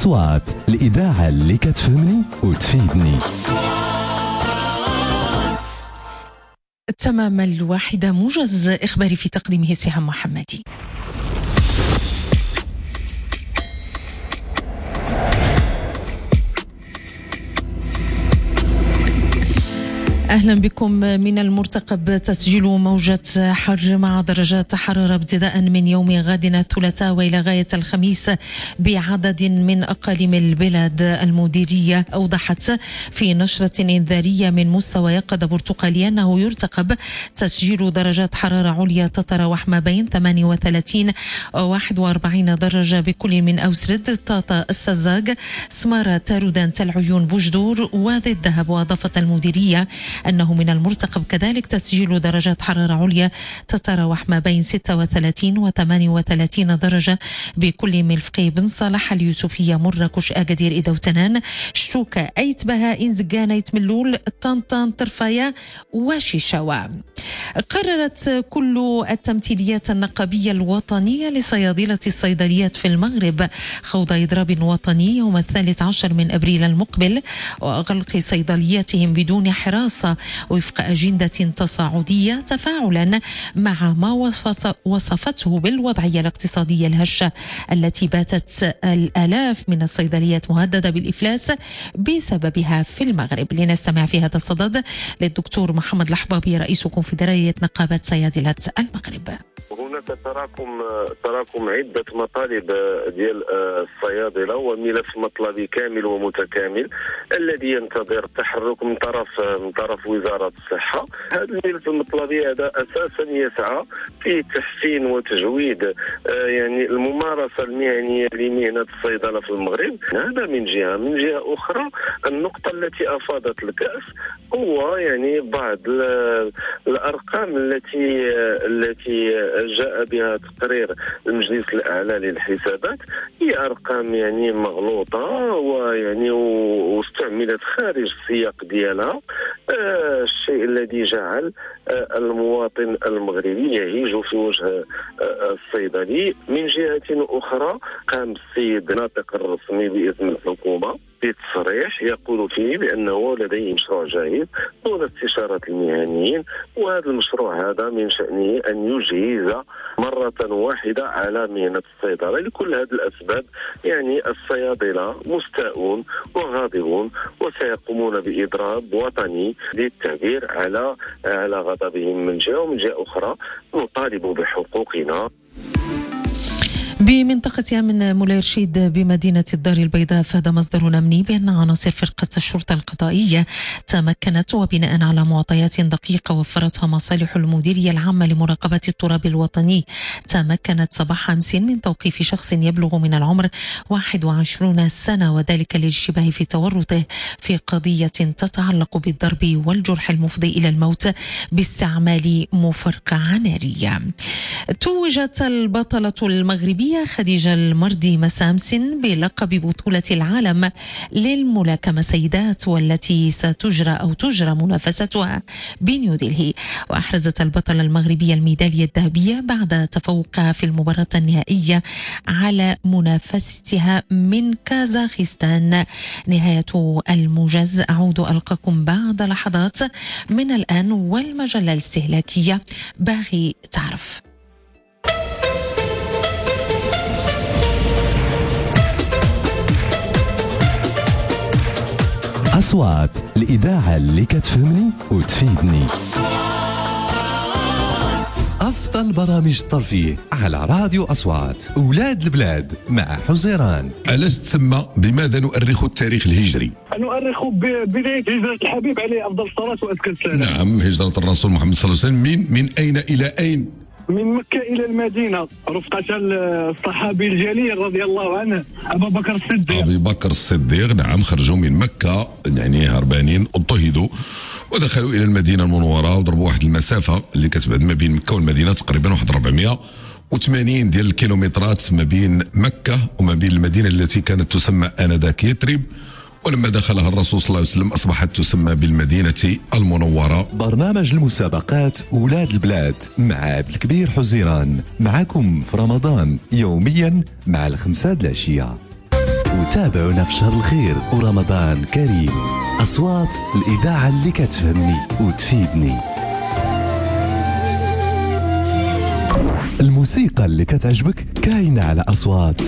أصوات الإذاعة اللي كتفهمني وتفيدني. تمام الواحدة، موجز إخباري في تقديمه سهام محمدي. أهلا بكم. من المرتقب تسجيل موجة حر مع درجات حرارة ابتداء من يوم غد الثلاثاء وإلى غاية الخميس بعدد من أقاليم البلاد. المديرية أوضحت في نشرة إنذارية من مستوى يقظة برتقالي أنه يرتقب تسجيل درجات حرارة عليا تتراوح ما بين 38 و 41 درجة بكل من أوسرد، طاطا، السزاق، سمارة، تارودان، تل عيون، بوجدور، وادي الذهب. وأضافت المديرية أنه من المرتقب كذلك تسجيل درجات حرارة عليا تتراوح ما بين 36 و 38 درجة بكل من فقيه، بن صالح، اليوسفية، مراكش، أكادير، إذا وتنان، شتوكة، أيت بهائين، زقانة، يتملول، طنطان، طرفايا وشيشاوا. قررت كل التمثيليات النقابية الوطنية لصيادلة الصيدليات في المغرب خوض إضراب وطني يوم 13 من أبريل المقبل وغلق صيدلياتهم بدون حراسة وفق أجندة تصاعدية تفاعلا مع ما وصفته بالوضعية الاقتصادية الهشة التي باتت الآلاف من الصيدليات مهددة بالإفلاس بسببها في المغرب. لنستمع في هذا الصدد للدكتور محمد الحبابي رئيس كونفدرالية نقابة صيادلة المغرب. هناك تراكم عدة مطالب ديال الصيادلة، وملف مطلبي كامل ومتكامل الذي ينتظر التحرك من طرف وزارة الصحة. هذا الملف المطلبي هذا أساسا يسعى في تحسين وتجويد يعني الممارسة المهنية لمهنة الصيدلة في المغرب. هذا من جهة أخرى النقطة التي أفاضت الكأس هو يعني بعض الأرقام التي جاء بها تقرير المجلس الأعلى للحسابات. هي أرقام يعني مغلوطة ويعني واستعملت خارج السياق ديالها، الشيء الذي جعل المواطن المغربي يهيج في وجه الصيدلي. من جهة أخرى قام السيد الناطق الرسمي باسم الحكومة بتصريح يقول فيه بأنه لديه مشروع جاهز دون استشارة المهنيين، وهذا المشروع هذا من شأنه أن يجهز مرة واحدة على مهنة الصيدلة. لكل هذه الأسباب يعني الصيادلة مستاءون وغاضبون وسيقومون بإضراب وطني للتعبير على غضبهم من جهة، ومن جهة أخرى نطالب بحقوقنا. بمنطقة أمن مولاي رشيد بمدينة الدار البيضاء أفاد مصدر أمني بأن عناصر فرقة الشرطة القضائية تمكنت وبناء على معطيات دقيقة وفرتها مصالح المديرية العامة لمراقبة التراب الوطني تمكنت صباح أمس من توقيف شخص يبلغ من العمر 21 سنة، وذلك للاشتباه في تورطه في قضية تتعلق بالضرب والجرح المفضي إلى الموت باستعمال مفرقعة نارية. توجت البطلة المغربية خديجة المردي مساء أمس بلقب بطولة العالم للملاكمة سيدات، والتي تجرى منافستها بنيودلهي. وأحرزت البطلة المغربية الميدالية الذهبية بعد تفوقها في المباراة النهائية على منافستها من كازاخستان. نهاية الموجز، أعود ألقاكم بعد لحظات من الآن والمجلة الاستهلاكية باغي تعرف. أصوات الإذاعة اللي كتفهمني وتفيدني. أفضل برامج الترفيه على راديو أصوات أولاد البلاد مع حزيران. علاش تسمى بماذا نؤرخ التاريخ الهجري؟ نؤرخ بداية هجرة الحبيب عليه أفضل الصلاة وأزكى السلام. نعم، هجرة الرسول محمد صلى الله عليه وسلم من أين إلى أين؟ من مكة إلى المدينة رفقة الصحابي الجليل رضي الله عنه أبو بكر الصديق. نعم، خرجوا من مكة يعني هربانين، اضطهدوا ودخلوا إلى المدينة المنورة وضربوا واحد المسافة اللي كتبعد ما بين مكة والمدينة تقريبا واحد 480 ديال الكيلومترات ما بين مكة وما بين المدينة التي كانت تسمى آنذاك يثرب. ولما دخلها الرسول صلى الله عليه وسلم أصبحت تسمى بالمدينة المنورة. برنامج المسابقات ولاد البلاد مع عبد الكبير حزيران، معكم في رمضان يوميا مع 5 العشية. وتابعونا في شهر الخير ورمضان كريم. أصوات الإذاعة اللي كتفهمني وتفيدني، الموسيقى اللي كتعجبك كاينة على أصوات.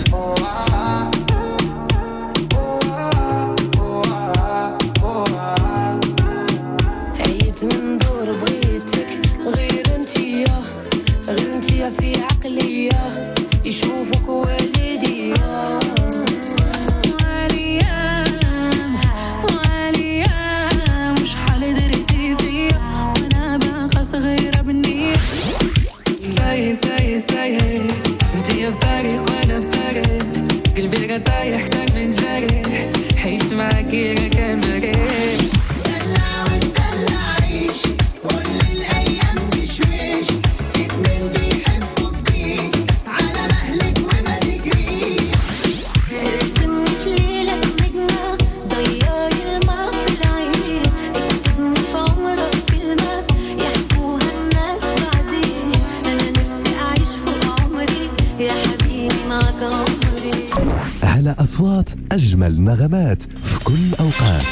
عيت من دور بغيتك غير انتيا في عقلية يشوفك والديا. صغيرة بالنية ساي انتي في طريق وانا في طريق، قلبي قد طايح اكتر من جريح، حيت معاكي غير كان مريح. دلع وندلع عيش كل الايام بشويش، في اتنين بيحبوا جديد على مهلك وما تجريش. رشتني في ليلة نجمة ضيعي الماء في العين، اكتبني في عمرك كلمة يحكوها الناس بعدين. انا نفسي اعيش فوق عمري يا حبيبي معك عمري. على أصوات أجمل نغمات في كل أوقات.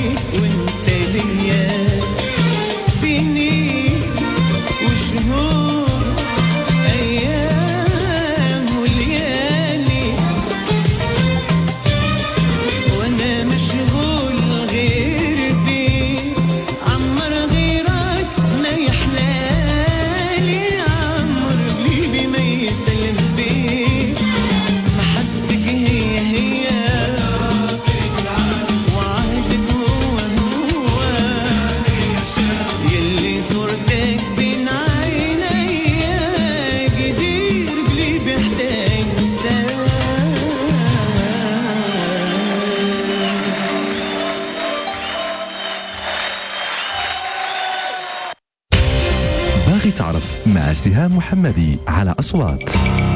وانت ليا سنين وشهور ايام وليالي وانا مشغول غير بيك عمر غيرك ما يحلالي عمر قلبي ما يسلم بيك محبتك هي وعهدك هو يلي صورتك بين عينيا قدير قلبي احتاج باغي تعرف مع سهام محمدي على أصوات.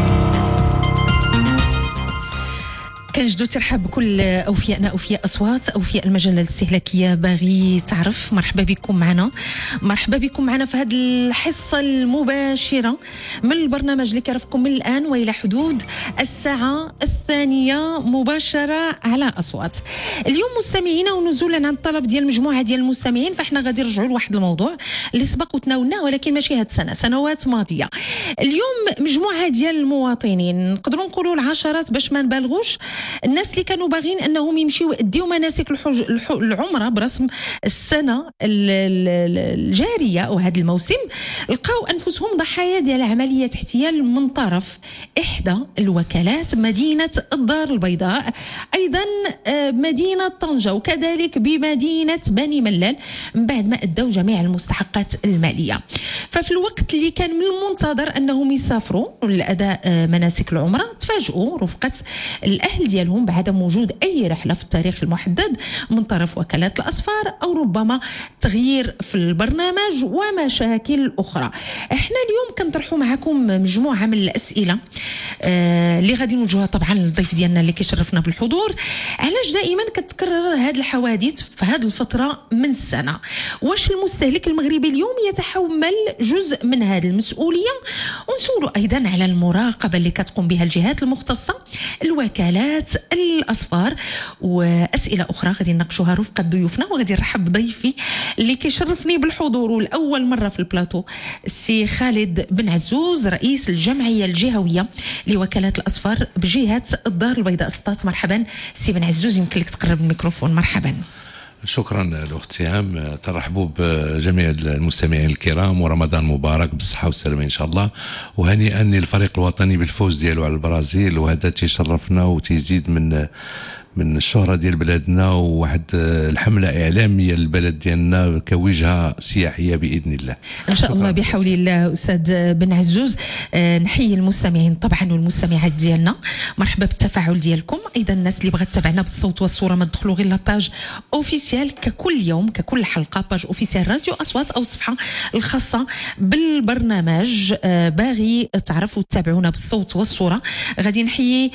كنجدو ترحب بكل أوفيائنا أوفياء أصوات أوفياء المجلة الاستهلاكية باغي تعرف. مرحبا بكم معنا في هذه الحصة المباشرة من البرنامج اللي كيرفقكم من الآن وإلى حدود الساعة 2 مباشرة على أصوات. اليوم مستمعينا ونزولا عن طلب ديال مجموعة ديال المستمعين فإحنا غادي نرجعوا لواحد الموضوع اللي سبق وتناولناه ولكن ماشي هاد السنة، سنوات ماضية. اليوم مجموعة ديال المواطنين نقدروا نقولوا العشرات باش ما نبالغوش الناس اللي كانوا باغين انهم يمشيوا يديوا مناسك العمره برسم السنه الجاريه او هذا الموسم، لقاو انفسهم ضحايا ديال عمليه احتيال من طرف احدى الوكالات مدينه الدار البيضاء، ايضا مدينه طنجه وكذلك بمدينه بني ملال من بعد ما ادوا جميع المستحقات الماليه. ففي الوقت اللي كان من المنتظر انهم يسافروا لاداء مناسك العمره تفاجئوا رفقه الاهل ديالهم بعدم وجود اي رحله في التاريخ المحدد من طرف وكالات الاسفار او ربما تغيير في البرنامج ومشاكل اخرى. احنا اليوم كنطرحوا معكم مجموعه من الاسئله اللي غادي نوجهها طبعا للضيف ديالنا اللي كيشرفنا بالحضور. علاش دائما كتكرر هذه الحوادث في هذه الفتره من السنه؟ واش المستهلك المغربي اليوم يتحمل جزء من هذه المسؤوليه؟ ونسولوا ايضا على المراقبه اللي كتقوم بها الجهات المختصه، الوكالات، الأصفار، وأسئلة أخرى غادي نناقشوها رفقة ضيوفنا. وغادي نرحب بضيفي اللي كيشرفني بالحضور والأول مرة في البلاطو السي خالد بن عزوز رئيس الجمعية الجهوية لوكالات الأصفار بجهة الدار البيضاء سطات. مرحبا سي بن عزوز، يمكن لك تقرب الميكروفون. مرحبا. شكرا الأخت سهام، ترحبوا بجميع المستمعين الكرام ورمضان مبارك بالصحة والسلامة إن شاء الله، وهنيئا للفريق الوطني بالفوز ديالو على البرازيل، وهذا تيشرفنا وتزيد من الشهرة ديال بلادنا وواحد الحملة إعلامية للبلد ديالنا كوجهة سياحية بإذن الله إن شاء الله بحول الله. أستاذ بن عزوز، نحيي المستمعين طبعا والمستمعات ديالنا، مرحبا بالتفاعل ديالكم. أيضا الناس اللي بغات تتابعنا بالصوت والصورة ما تدخلوا غير لاباج أوفيسيال ككل يوم ككل حلقة، باج أوفيسيال راديو أصوات أو الصفحة الخاصة بالبرنامج. باغي تعرفوا تتابعونا بالصوت والصورة. غادي نحيي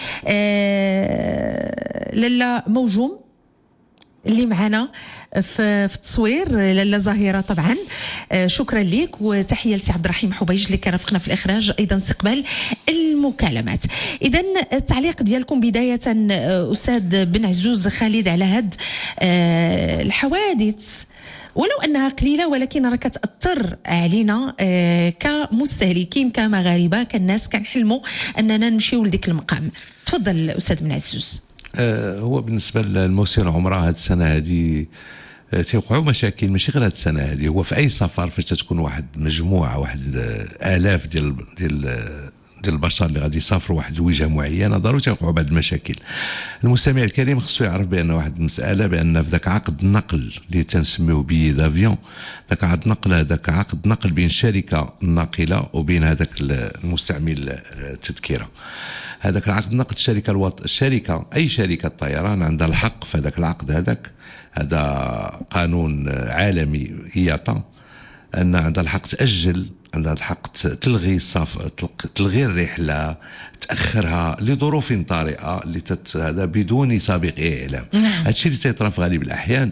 لاله موجوم اللي معنا في التصوير، لاله زهيره طبعا شكرا لك، وتحيه لسي عبد الرحيم حبيج اللي كرفقنا في الاخراج، ايضا استقبال المكالمات. اذا التعليق ديالكم بدايه استاذ بن عزوز خالد على هاد الحوادث ولو أنها قليلة ولكن راه كتأثر علينا كمستهلكين كمغاربة كالناس كنحلموا أننا نمشيو لديك المقام. تفضل أستاذ بن عزوز. هو بالنسبة للموسم العمرة هذه السنة هذه تيوقعوا مشاكل، ماشي غير هذه السنة هذه، هو في أي سفر فاش تكون واحد مجموعة واحد آلاف ديال البشر اللي غادي يسافروا واحد الوجهه معينه ضروري تيوقعوا بعض المشاكل. المستمع الكريم خصو يعرف بان واحد المساله، بان في ذاك عقد النقل اللي تنسميوه بي دافيون، ذاك عقد النقل هذاك عقد نقل بين الشركه الناقله وبين هذاك المستعمل التذكره. هذاك العقد النقل الشركه اي شركه طيران عندها الحق في هذاك العقد هذا قانون عالمي إياطا، ان عندها الحق تاجل، عندها الحق تلغي الرحله، تاخرها لظروف طارئه هذا بدون سابق اعلام. هذا الشيء اللي تيطرا في غالب الاحيان،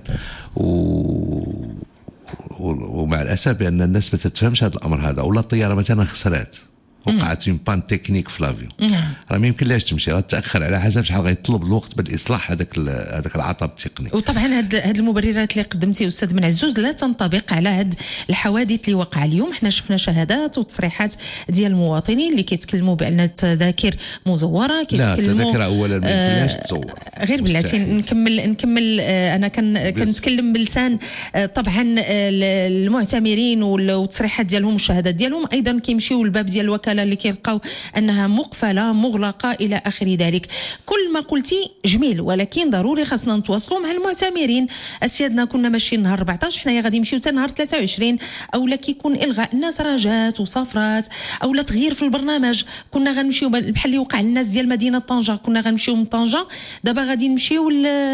ومع الاسف بان الناس ما تتفهمش هذا الامر هذا، ولا الطياره مثلا خسرات وقعت اون بان تكنيك في لافيون، راه ما يمكنلاش تمشي، راه تاخر على حسب شحال غيطلب الوقت بالاصلاح هذاك العطب التقني. وطبعا هاد المبررات اللي قدمتي استاذ بن عزوز لا تنطبق على هاد الحوادث اللي وقع اليوم. حنا شفنا شهادات وتصريحات ديال المواطنين اللي كيتكلموا بان التذاكر مزوره، كيتكلموا لا التذاكر اولا ما يمكنلاش تصور غير بلاتي. نكمل انا كنتكلم بلسان طبعا المعتمرين والتصريحات ديالهم والشهادات ديالهم، ايضا كيمشيو للباب ديال الوكاله اللي كيلقاو انها مقفله مغلقه الى اخر ذلك. كل ما قلتي جميل، ولكن ضروري خاصنا نتواصلوا مع المعتمرين. اسيادنا كنا ماشيين نهار 14، حنايا غادي نمشيو حتى نهار 23، اولا كيكون الغاء الناس رجات وصفرات، اولا تغيير في البرنامج. كنا غنمشيو بحال اللي وقع للناس ديال مدينه طنجه، كنا غنمشيو من طنجه دابا غادي نمشيو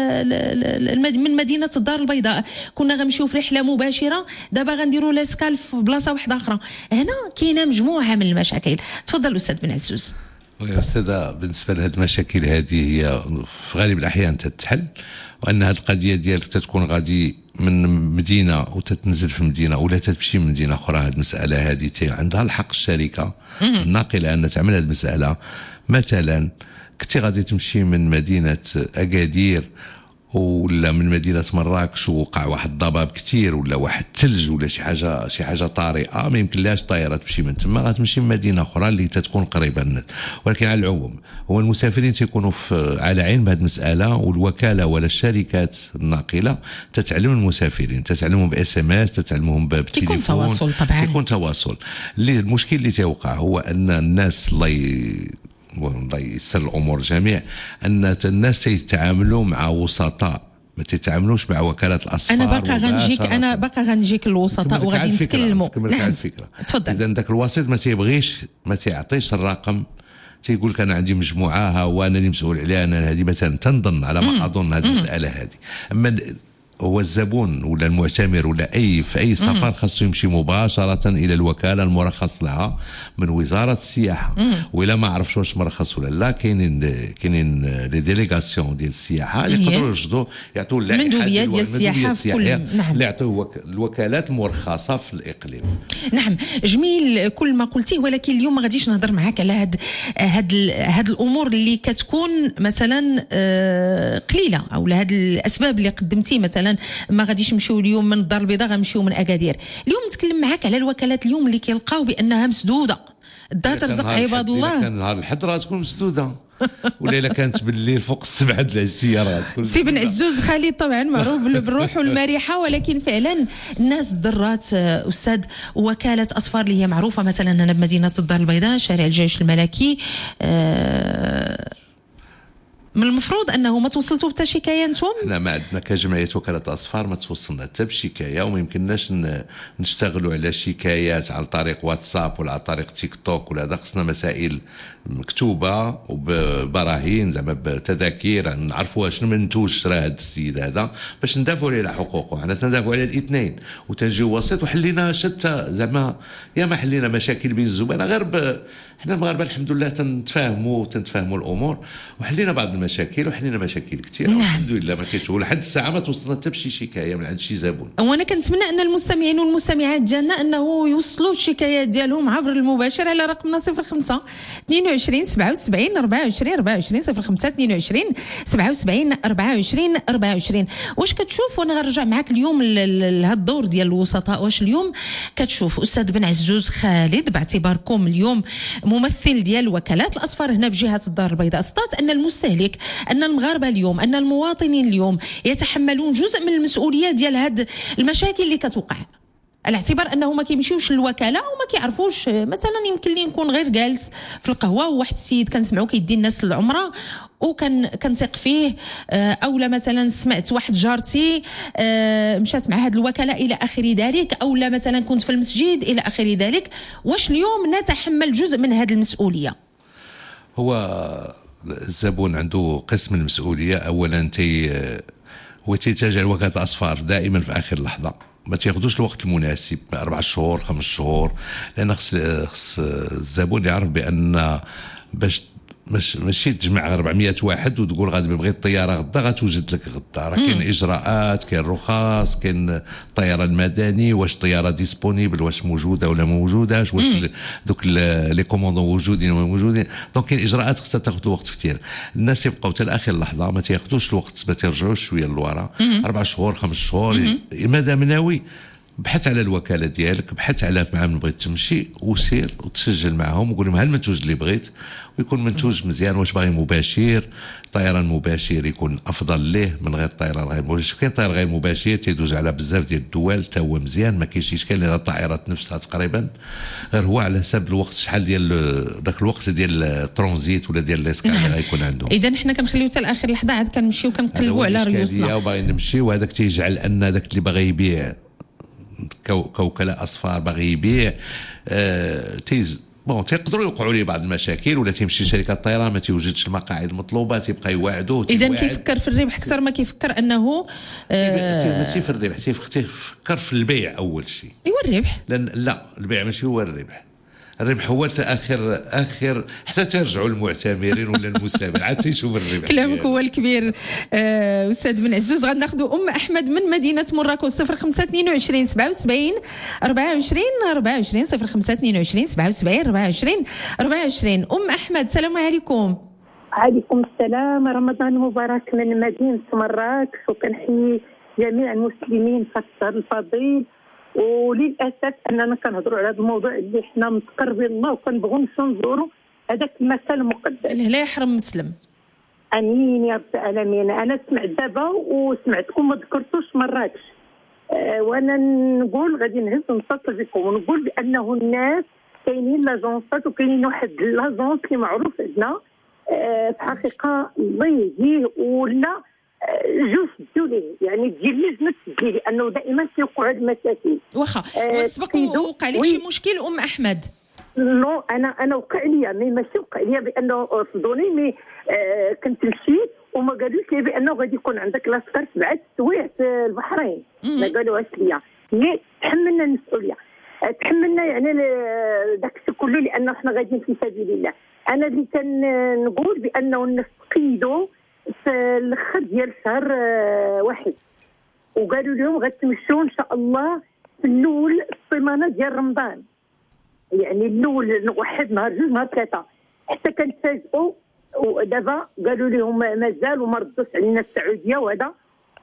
من مدينه الدار البيضاء، كنا غنمشيو في رحله مباشره دابا غنديروا لاسكال في بلاصه واحده اخرى. هنا كاينه مجموعه من المشاكل. تفضل استاذ بن عزوز. يا استاذه، بالنسبه لهذه المشاكل هذه هي في غالب الاحيان تتحل، وان هذه القضيه ديالك تتكون غادي من مدينه وتتنزل في مدينه ولا تمشي من مدينه اخرى. هذه المساله هذه عندها الحق الشركه الناقله ان تعمل هذه المساله. مثلا كنتي غادي تمشي من مدينه اكادير ولا من مدينه مراكش ووقع واحد الضباب كثير ولا واحد الثلج ولا شي حاجه طارئه، ما يمكنلاش الطائره تمشي من تما، غتمشي من مدينه اخرى اللي تتكون قريبه للناس. ولكن على العموم هو المسافرين تيكونوا على عين بهذه المساله، والوكاله ولا الشركات الناقله تتعلم المسافرين، تتعلمهم SMS، تتعلمهم بالتليفون، تيكون تواصل. طبعا تيكون تواصل. المشكل اللي تيوقع هو ان الناس الله يسر الامور جميع، ان الناس يتعاملوا مع وسطاء، ما تتعاملوش مع وكالات الاسفار. انا باقا غنجيك الوسطاء وغادي نتكلموا. نعم الفكره. تفضل. اذا ذاك الوسيط ما تيعطيش الرقم، تيقول لك انا عندي مجموعه وانا اللي مسؤول عليها، انا هذه مثلا تنظن على ما اظن هذه المساله هذه. اما هو الزبون ولا المعتمر ولا في اي سفر خاصو يمشي مباشره الى الوكاله المرخص لها من وزاره السياحه. وإلا ما عرفش واش مرخص ولا لا، كاينين لي ديليغاسيون ديال السياحه اللي يقدروا يرشدوا يعطوا اللائحه مندوبيات ديال السياحه في كل. نعم. اللي يعطوا الوكالات المرخصه في الاقليم. نعم جميل كل ما قلتيه، ولكن اليوم ما غاديش نهضر معاك على هاد الامور اللي كتكون مثلا قليله، او لهاد الاسباب اللي قدمتي. مثلا ما غاديش نمشيو اليوم من الدار البيضاء، غنمشيو من اكادير. اليوم نتكلم معاك على الوكالات اليوم اللي كيلقاو بانها مسدوده. الدار ترزق عباد الله. كان نهار الحد راه تكون مسدوده، ولا الا كانت بالليل فوق 7 د العشيه راه تكون. سي بن عزوز خالد طبعا معروف بالروح والمريحه، ولكن فعلا الناس ضرات استاذ. وكاله اسفار اللي هي معروفه مثلا هنا بمدينه الدار البيضاء شارع الجيش الملكي، من المفروض انه ما توصلتوا حتى شكايه انتم؟ احنا ما عندنا كجمعيه وكاله اصفار ما توصلنا حتى بشكايه، وما يمكنناش نشتغلوا على شكايات عن طريق واتساب ولا عن طريق تيك توك ولا هذا. خصنا مسائل مكتوبه وبراهين زعما بتذاكير نعرفوا شنو منتوج شرا هذا السيد هذا باش ندافعوا على حقوقه. حنا تندافعوا على الاثنين وتنجيو وسيط وحلينا شتى زعما يا ما حلينا مشاكل بين الزبناء غير حنا المغاربه الحمد لله تنتفاهموا الامور وحلينا بعض المشاكل وحلينا مشاكل كثيره. نعم. الحمد لله ما كاينش لحد الساعه ما توصلنا حتى بشي شكايه من عند شي زبون. وانا كنتمنى ان المستمعين والمستمعات ديالنا انه يوصلوا الشكايات ديالهم عبر المباشر على رقمنا 05 22 77 24 24 05 22 77 24 24. واش كتشوف، وانا غنرجع معاك اليوم لهذا الدور ديال الوسطاء، واش اليوم كتشوف استاذ بن عزوز خالد باعتباركم اليوم ممثل ديال وكالات الاسفار هنا بجهه الدار البيضاء، استطاعت ان المستهلك، ان المغاربه اليوم، ان المواطنين اليوم يتحملون جزء من المسؤوليه ديال هاد المشاكل اللي كتوقع، على اعتبار انه ما كيمشيوش للوكاله وما كيعرفوش. مثلا يمكن لي نكون غير جالس في القهوه وواحد السيد كنسمعو كيدي الناس للعمره كنثق فيه، اولا مثلا سمعت واحد جارتي مشات مع هذه الوكاله الى اخر ذلك، اولا مثلا كنت في المسجد الى اخر ذلك. واش اليوم نتحمل جزء من هذه المسؤوليه؟ هو الزبون عنده قسم المسؤوليه. اولا هو تيتجه لوكاله الاسفار دائما في اخر لحظه، ما تياخذوش الوقت المناسب 4 شهور 5 شهور، لان خص الزبون يعرف بان باش ماشي تجمع 400 واحد وتقول غادي بغيت الطياره غدا غتوجد لك غدا. راه كاين اجراءات، كاين رخص، كاين الطيران المدني، واش الطياره ديسپونيبل، واش موجوده ولا ما موجوداش، واش دوك لي كوموندون موجودين ولا موجودين. دونك كاين اجراءات خصها تاخذ وقت كثير. الناس يبقاو حتى لاخر لحظه، ما تياخذوش الوقت، ما تيرجعوش شويه للوراء. 4 شهور 5 شهور. مادام ناوي بحث على الوكاله ديالك، بحث على مع من بغيت تمشي وسير وتسجل معهم وقول لهم ها المنتوج اللي بغيت، ويكون منتوج مزيان. واش باغي مباشر، طيران مباشر يكون افضل ليه من غير طيران غير مباشر. كاين طيران غير مباشر تيدوز على بزاف ديال الدول حتى هو مزيان، ما كاينش اشكال، لان الطائرات نفسها تقريبا غير هو على حسب الوقت، شحال ديال داك الوقت ديال الترانزيت ولا ديال الاسكان اللي غيكون عنده. اذا حنا كنخليو حتى لاخر لحظه عاد كنمشيو كنقلبوا على ريوسنا وباغي نمشي، وهذاك تيجعل ان داك اللي باغي يبيع كوكلاء اصفار باغي يبيع تيقدروا يوقعوا ليه بعض المشاكل، ولا تيمشي شركه الطيران ما تيوجدش المقاعد المطلوبه، تيبقى يواعدوه. اذا كيفكر في الربح اكثر ما كيفكر انه ماشي في الربح، تيفكر في البيع اول شيء. ايوا الربح، لا البيع ماشي هو الربح. الربح هو اخر حتى ترجعوا المعتمرين ولا المسافر عاد تيشوف الربح. كلامك هو الكبير. استاذ بن عزوز، غناخذوا احمد من مدينه مراكش 0522 77 24 24 0522 77 24 24. احمد السلام عليكم. عليكم السلام، رمضان مبارك من مدينه مراكش، وكنحيي جميع المسلمين في الشهر الفضيل. وللاسف اننا كنهضروا على هذا الموضوع اللي حنا متقربين الله وكنبغوا نمشيو نزوروا هذاك المكان المقدس. لا يحرم مسلم. امين يا رب العالمين. انا سمعت دابا وسمعتكم ما ذكرتوش مراكش، وانا نقول غادي نهز ونتصل بكم ونقول بانه الناس كاينين لاجونسات وكاينين واحد لاجونس اللي معروف عندنا في الحقيقه الله يهديه ولا جوج الدولة، يعني تجي لجنة تجي، لأنه دائما كيوقعوا هاد المشاكل. واخا سبق وقع لك شي مشكل أحمد؟ نو أنا وقع لي، ماشي وقع لي بأنه صدوني، مي كنت مشيت وما قالوش لي بأنه غادي يكون عندك لاصقر 7 سوايع في البحرين، ما قالوهاش ليا، مي تحملنا المسؤولية، تحملنا يعني داك الشيء كله، لأنه حنا غاديين في سبيل الله. أنا اللي كنقول بأنه الناس تقيدوا في الاخر ديال شهر 1 وقالوا لهم غتمشوا ان شاء الله في الاول الصيمانه ديال رمضان، يعني الاول 1 نهار 2 نهار 3، حتى كنتفاجئوا ودابا قالوا لهم مازال وما ردوش علينا السعوديه وهذا،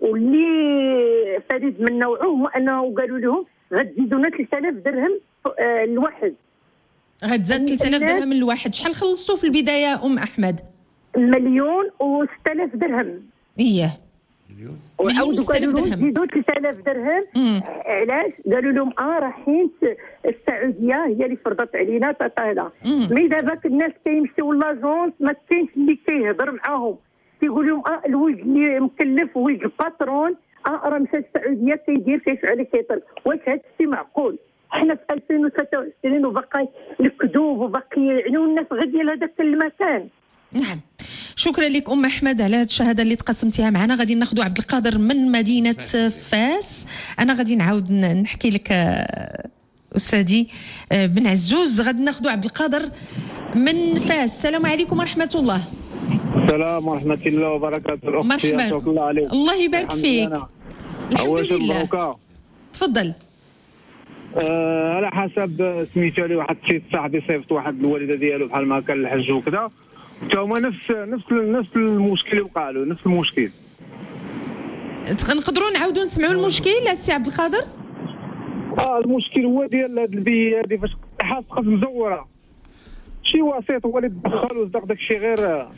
واللي فريد من نوعه هو انه قالوا لهم غتزيدونا 3000 درهم الواحد. غتزاد 3000 درهم الواحد. شحال خلصتوا في البدايه احمد؟ 1,006,000 درهم. اييه 1,006,000 درهم. زيدوا 3000 درهم. علاش؟ قالوا لهم رايحين السعوديه هي اللي فرضت علينا هذا. مي دابا الناس كيمشيو لاجونس ما كاينش اللي كيهضر معاهم، كيقول لهم الوجه اللي مكلف وجه الباترون راه مشى السعوديه كيدير كيفعل كيطلب. واش هذا الشيء معقول؟ حنا في 2023 وباقي الكذوب وباقي يعنيو الناس غير ديال هذاك المكان. نعم، شكرا لك احمد على هذه الشهاده اللي تقسمتيها معنا. غادي ناخذوا عبد القادر من مدينه فاس. انا غادي نعاود نحكي لك استاذي بن عزوز. غادي ناخذوا عبد القادر من فاس. السلام عليكم ورحمه الله. السلام ورحمه الله وبركاته. مرحبا. الله يبارك فيك. الحمد لله. تفضل. على حسب سميتو لي واحد الشيء صاحبي صيفط واحد الوالده ديالو بحال ما كان الحج وكذا، حتى هما نفس المشكل وقع له نفس المشكل. نقدروا نعاودوا نسمعوا المشكل السي عبد القادر؟ المشكل هو ديال هاد البيئه هادي فاش حاسقه مزوره، شي وسيط هو اللي تدخل وصدق داكشي غير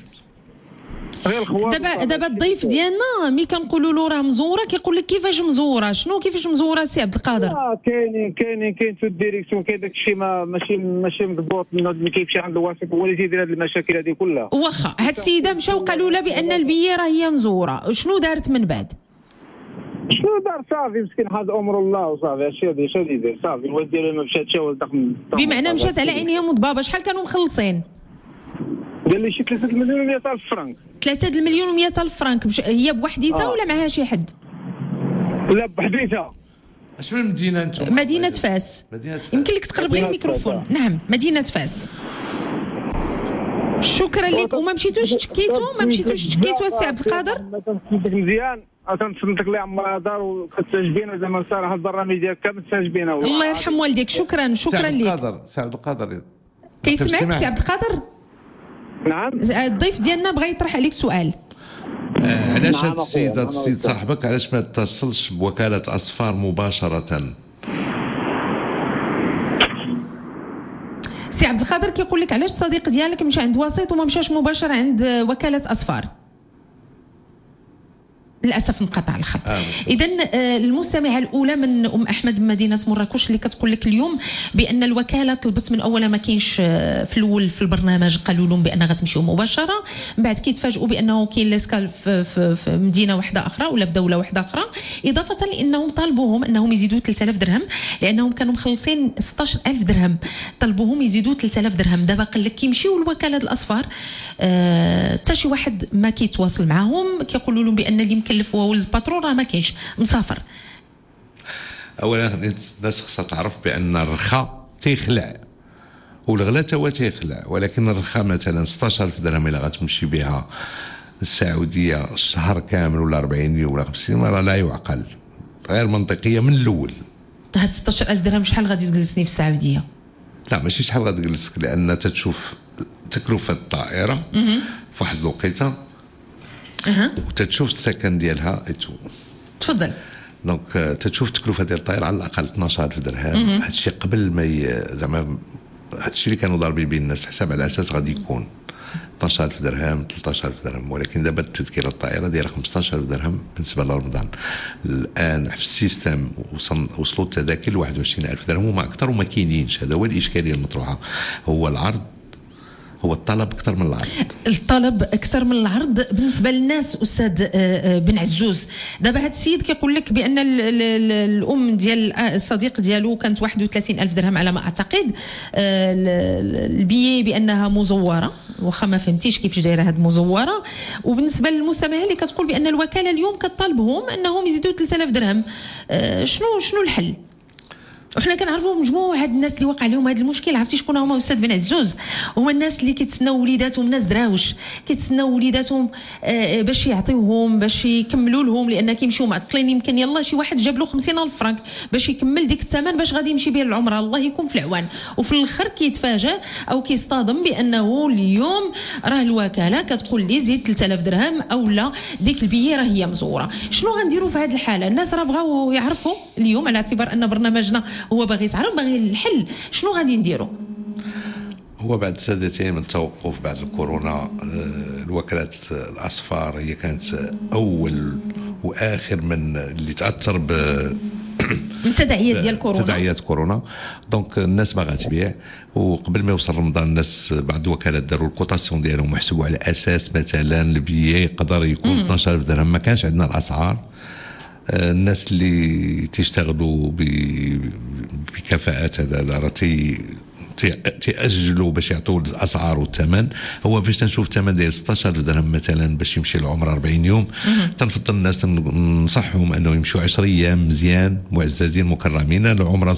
الخوار. دابا الضيف ديالنا ملي كنقولوا له راه مزوره كيقول لك كيفاش مزوره؟ كيفاش مزوره سي عبد القادر؟ كاين في الديريكسيون، كاين داكشي ماشي مضبوط، ملي كيمشي عند الوسيط هو اللي تيدير هاد المشاكل هذه كلها. واخا هاد السيده مشاو قالوا لها بان البيه راه هي مزوره، شنو دارت من بعد؟ شنو دار؟ صافي مسكين حاز امر الله وصافي. اش يدير؟ صافي الوالد ديالو ما مشات شاو بمعنى مشات على عينيها مضبابه. شحال كانوا مخلصين؟ قال لي شي 3 مليون و100 الف فرنك. 3 مليون و100 الف فرنك. هي بوحديتها ولا معها شي حد؟ لا بوحديتها. اش من مدينه انتم؟ مدينه فاس. يمكن لك تقرب غير الميكروفون. نعم مدينه فاس. شكرا لك. وما مشيتوش تشكيتوا سي عبد القادر؟ مزيان تنصدق لي عمرها دار وكتعجبينا زعما صراحه البرنامج ديالك كتعجبينا. الله يرحم والديك. شكرا لك. سي عبد القادر كيسمعك سي عبد القادر؟ نعم. الضيف ديالنا بغى يطرح عليك سؤال. علاش هذا السيد صاحبك علاش ما اتصلش بوكالة أصفار مباشرة؟ سي عبد القادر كيقول لك علاش الصديق ديالك مشى عند وسيط وما مشاش مباشرة عند وكالة أصفار. للاسف انقطع الخط. اذا المستمعه الاولى من ام احمد من مدينه مراكش اللي كتقول لك اليوم بان الوكاله طلبت من اول ما كاينش في الاول في البرنامج قالوا لهم بان غتمشيو مباشره، من بعد كيتفاجئوا بانه كاين لاسكال في مدينه واحده اخرى ولا في دوله واحده اخرى، اضافه لانهم طالبوهم انهم يزيدوا 3000 درهم لانهم كانوا مخلصين 16000 درهم، طلبوهم يزيدوا 3000 درهم. دابا قال لك كيمشيو لوكاله الاصفار حتى شي واحد ما كيتواصل معاهم، كيقولوا لهم بان اللي مكلف هو الباترون راه ما كاينش مسافر. اولا الناس خصها تعرف بان الرخاء تيخلع والغلا تا هو تيخلع، ولكن الرخاء مثلا 16000 درهم الا غتمشي بها السعوديه شهر كامل ولا 40 يوم ولا 50 يوم راه لا يعقل، غير منطقيه من الاول. هاد 16000 درهم شحال غادي تجلسني في السعوديه؟ لا ماشي شحال غادي تجلسك، لان تتشوف تكلفه الطائره في واحد الوقيته وتتشوف السكن ديالها ايتو. تفضل. دونك تتشوف التكلفه ديال الطائره على الاقل 12000 درهم. هادشي قبل ما زعما هادشي اللي كانوا ضاربين به الناس حساب على اساس غادي يكون 12000 درهم 13000 درهم، ولكن دابا التذكره الطائره دايره 15000 درهم بالنسبه لرمضان. الان في السيستم وصلوا التذاكر ل 21000 درهم وما اكثر وما كاينينش. هذا هو الاشكاليه المطروحه، هو العرض هو الطلب اكثر من العرض. الطلب اكثر من العرض بالنسبه للناس. استاذ بن عزوز، دابا هذا السيد كيقول لك بان الام ديال الصديق ديالو كانت 31000 درهم على ما اعتقد، البيي بانها مزوره، واخا ما فهمتيش كيفاش دايره هذه المزوره. وبالنسبه للمستمعه اللي كتقول بان الوكاله اليوم كطالبهم انهم يزيدوا 3000 درهم، شنو الحل؟ وحنا كنعرفوا مجموعه هاد الناس اللي وقع لهم هذا المشكل. عرفتي شكون هما استاذ بن عزوز؟ هما الناس اللي كيتسناو وليداتهم، ناس دراوش كيتسناو وليداتهم باش يعطيوهم باش يكملوا لهم، لان كيمشيو معطلين. يمكن يلا شي واحد جاب له 50000 فرنك باش يكمل ديك الثمن باش غادي يمشي به للعمره، الله يكون في العوان. وفي الاخر كيتفاجئ او كيصطدم بانه اليوم راه الوكاله كتقول لي زيد 3000 درهم او لا ديك البيه راه هي مزوره. شنو غنديروا في هذه الحاله؟ الناس راه بغاو يعرفوا اليوم على اعتبار ان برنامجنا هو باغي يتعرف باغي الحل. شنو غادي نديروا؟ هو بعد سنتين من التوقف بعد الكورونا، الوكالات الاصفار هي كانت اول واخر من اللي تاثر ب التداعيات ديال كورونا. تداعيات كورونا. دونك الناس باغا تبيع، وقبل ما يوصل رمضان الناس بعض الوكالات داروا الكوتاسيون ديالهم وحسبوا على اساس مثلا البيي يقدر يكون 12000 درهم. ما كانش عندنا الاسعار. الناس اللي تيشتغلوا بكفاءات هذا راه تيأجلوا باش يعطوا الاسعار والثمن. هو باش تنشوف الثمن ديال 16000 درهم مثلا باش يمشي العمره 40 يوم، تنفضل الناس تنصحهم انه يمشوا 10 ايام مزيان معززين مكرمين. العمره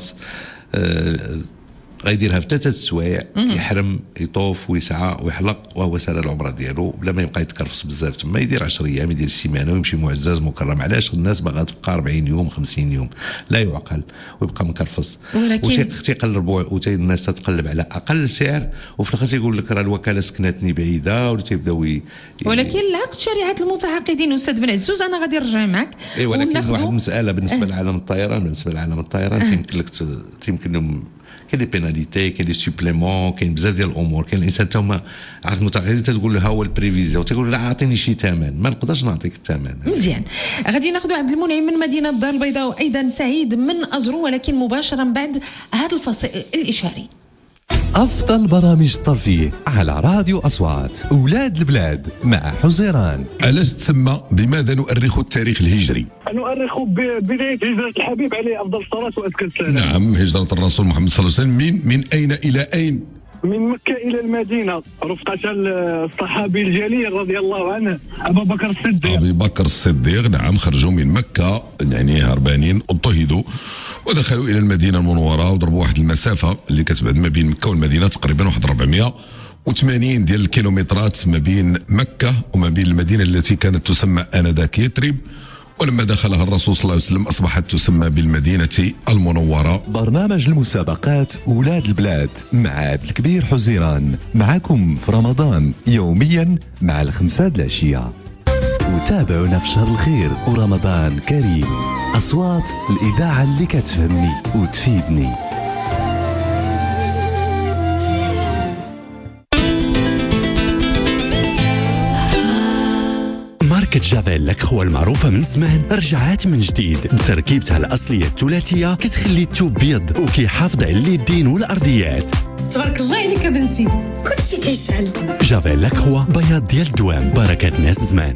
غيديرها في 3 سوايع، يحرم يطوف ويسعى ويحلق وهو سال العمره ديالو بلا ما يبقى يتكرفس بزاف تما. يدير 10 ايام يدير سيمانه ويمشي معزز مكرم. علاش الناس باغا تبقى 40 يوم 50 يوم؟ لا يعقل ويبقى مكرفس. ولكن تيقلبوا الناس تتقلب على اقل سعر، وفي الاخر تيقول لك راه الوكاله سكنتني بعيده ولا تيبداو ولكن العقد شريعه المتعاقدين. استاذ بن عزوز انا غادي نرجع معك. ولكن واحد المساله بالنسبه لعالم الطيران، بالنسبه لعالم الطيران تيمكن لك تيمكن كاين لي بيناليتي، كاين لي سوبليمون، كاين بزاف ديال الامور. كاين الانسان تا هما عقد متعاقدين تقول له ها هو البريفيزيون، تقول له لا اعطيني شي ثمن، ما نقدرش نعطيك الثمن. مزيان. غادي ناخذ عبد المنعم من مدينه الدار البيضاء وايضا سعيد من ازرو، ولكن مباشره بعد هذا الفصل الاشاري. أفضل برامج الترفيه على راديو أصوات أولاد البلاد مع حزيران. علاش تسمى بماذا نؤرخ التاريخ الهجري؟ نؤرخ بداية هجرة الحبيب عليه أفضل الصلاة وأزكى السلام. نعم، هجرة الرسول محمد صلى الله عليه وسلم من أين إلى أين؟ من مكة إلى المدينة رفقة الصحابي الجليل رضي الله عنه أبو بكر الصديق. أبي بكر الصديق، نعم، خرجوا من مكة يعني هربانين، اضطهدوا ودخلوا إلى المدينة المنورة وضربوا واحد المسافة اللي كتبعد ما بين مكة والمدينة تقريبا واحد 400 و80 ديال الكيلومترات ما بين مكة وما بين المدينة التي كانت تسمى آنذاك يثرب، ولما دخلها الرسول صلى الله عليه وسلم أصبحت تسمى بالمدينة المنورة. برنامج المسابقات أولاد البلاد مع عبد الكبير حزيران، معكم في رمضان يوميا مع 5 العشية. وتابعونا في شهر الخير ورمضان كريم. أصوات الإذاعة اللي كتفهمني وتفيدني. ماركة جافيل لاكخوا المعروفة من زمان رجعات من جديد بتركيبتها الأصلية الثلاثية كتخلي الثوب بيض وكيحافظ على اليدين والأرضيات. تبارك الله عليك بنتي، كلشي كيشعل. جافيل لاكخوا بياض ديال الدوام، بركة ناس زمان.